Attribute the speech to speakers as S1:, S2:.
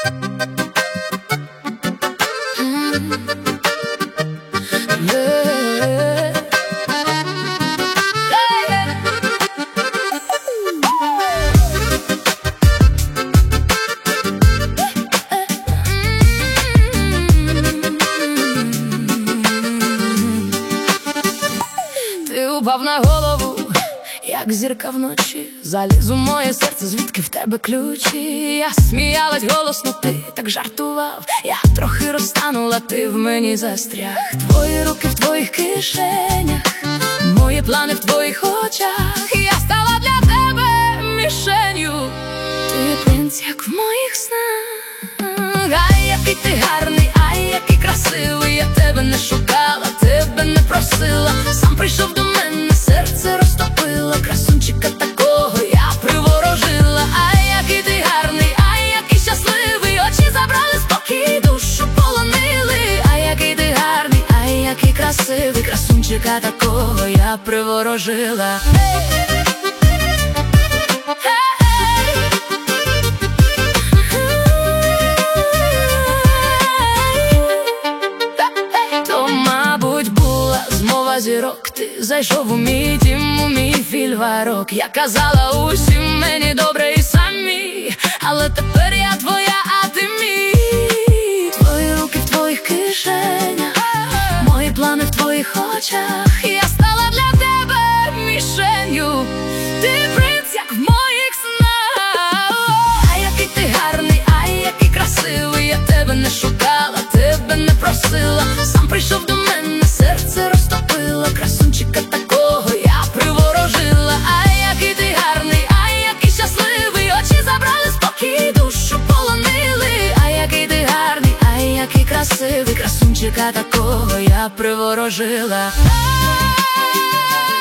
S1: Ти упав на голову, як зірка вночі, заліз у моє серце, звідки в тебе ключі. Я сміялась голосно, ти так жартував. Я трохи розтанула, ти в мені застряг. Твої руки в твоїх кишенях, мої плани в твоїх очах. Я стала для тебе мішенью. Ти принц, як в моїх снах. Ай, який ти гарний, ай, який красивий. Я тебе не шукала, тебе не просила. Сам прийшов до мене, серце розтопило. Красунчика такого я приворожила. Ай, який ти гарний, ай, який щасливий. Очі забрали спокій, душу полонили. Ай, який ти гарний, ай, який красивий. Красунчика такого я приворожила. Зірок, ти зайшов у мій дім, у мій фільварок. Я казала усім, мені добре і самі, але тепер я твоя, а ти мій. Твої руки в твоїх кишенях, мої плани в твоїх очах. Я стала для тебе мішенью. Ти принц, як в моїх снах. Ай, який ти гарний, ай, який красивий. Я тебе не шукала, тебе не просила. Сам прийшов до мене, серце розтопило. Красунчика такого я приворожила. Ай, який ти гарний, ай, який щасливий. Очі забрали спокій, душу полонили. Ай, який ти гарний, ай, який красивий. Красунчика такого я приворожила.